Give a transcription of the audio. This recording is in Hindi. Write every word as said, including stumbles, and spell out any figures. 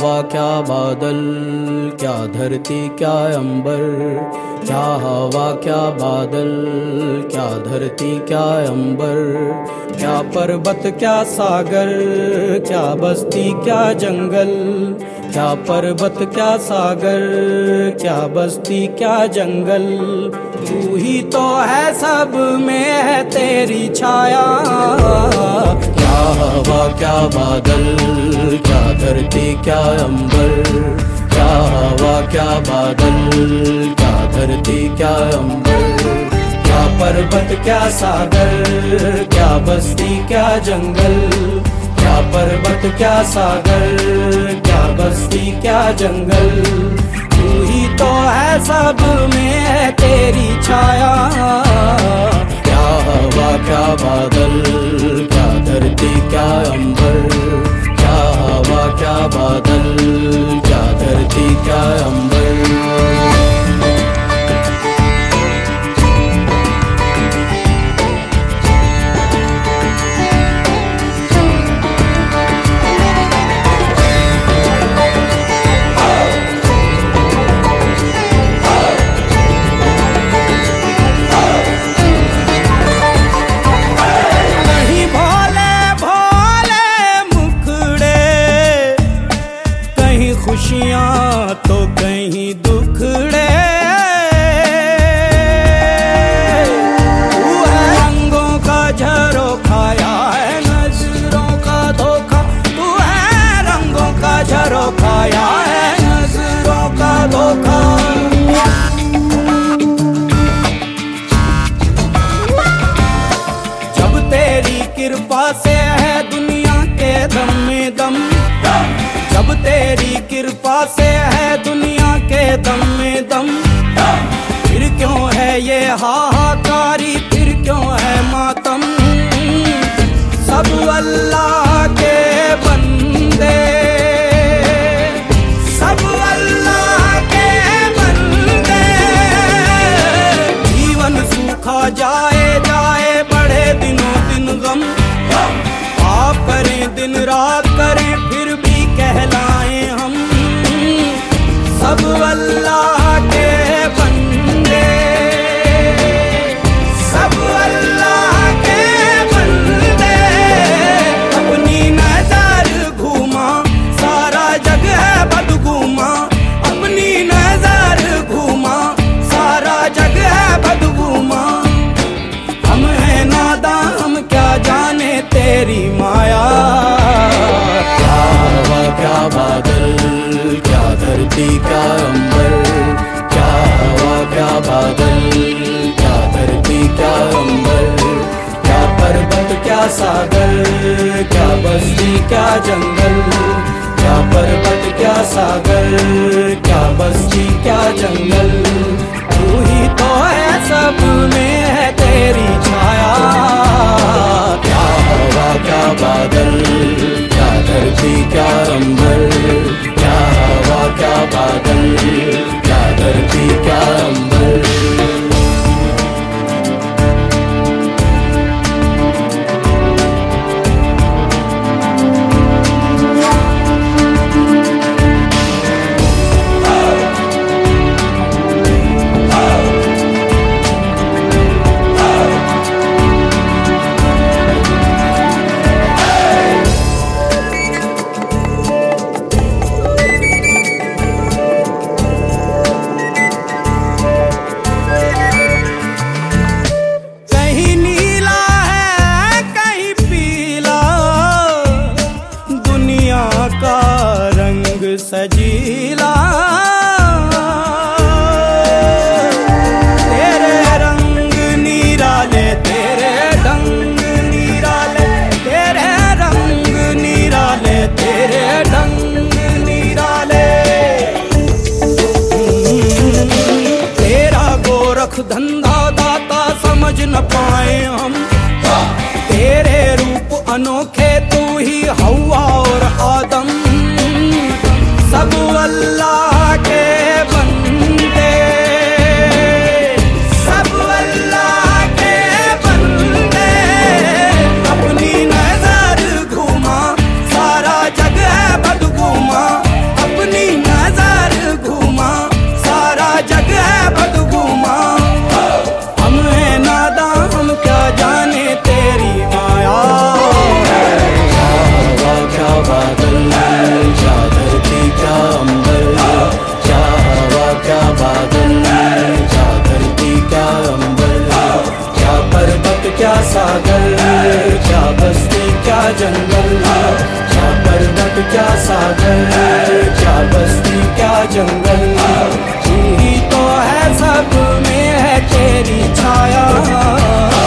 हवा क्या बादल, क्या धरती क्या अंबर, क्या हवा क्या बादल, क्या धरती क्या अंबर, क्या पर्वत क्या सागर, क्या बस्ती क्या जंगल, क्या पर्वत क्या सागर, क्या बस्ती क्या जंगल, तू ही तो है सब में है तेरी छाया। क्या हवा क्या बादल, क्या धरती क्या अंबर, क्या हवा क्या बादल, क्या धरती क्या अंबर, क्या पर्वत क्या सागर, क्या बस्ती क्या जंगल, क्या पर्वत क्या सागर, क्या बस्ती क्या जंगल, तू ही तो है सब में है तेरी छाया। क्या हवा क्या बादल, क्या धरती क्या अंबर, क्या हवा क्या बादल, क्या धरती क्या अंबर। खुशियाँ तो कहीं दुखड़े, तू है रंगों का झरोखा या है नजरों का धोखा, तू है रंगों का झरोखा या है नजरों का धोखा। जब तेरी कृपा से है दुनिया के दम में दम, जब तेरी कृपा से है दुनिया के दम में दम, फिर क्यों है ये हाहाकारी, फिर क्यों है मातम। सब अल्लाह के बंदे, सब अल्लाह के बंदे, जीवन सूखा जाए जाए बढ़े दिनों दिन गम, आप करें दिन रात करें फिर भी कहलाए हम सब अल्लाह के बंदे, सब अल्लाह के बंदे। अपनी नजर घूमा सारा जग है बदगुमा, अपनी नजर घूमा सारा जग है बदगुमा। हम हैं नादां हम क्या जाने तेरी माया। क्या बादल, क्या धरती क्या अंबर, क्या हवा क्या बादल, क्या धरती क्या अंबर, क्या पर्वत क्या सागर, क्या बस्ती क्या जंगल, क्या पर्वत क्या सागर, क्या बस्ती क्या जंगल, तू ही तो है सब में है तेरी छाया। क्या हवा क्या बादल, क्या धरती क्या अंबर, क्या हवा क्या बादल, क्या धरती क्या अंबर। सजीला तेरे रंग निराले, तेरे ढंग निराले, तेरे रंग निराले, तेरे ढंग निराले। तेरा गोरख धंधा दाता समझ न पाए हम, तेरे रूप अनोखे तू ही हवा और आदम। सब अल्लाह के बंदे, सब अल्लाह के बंदे। अपनी नजर घूमा सारा जग है बदगुमा, क्या सागर, क्या बस्ती क्या जंगल, क्या पर्वत क्या सागर, क्या बस्ती क्या जंगल, तू ही तो है सब में है तेरी छाया।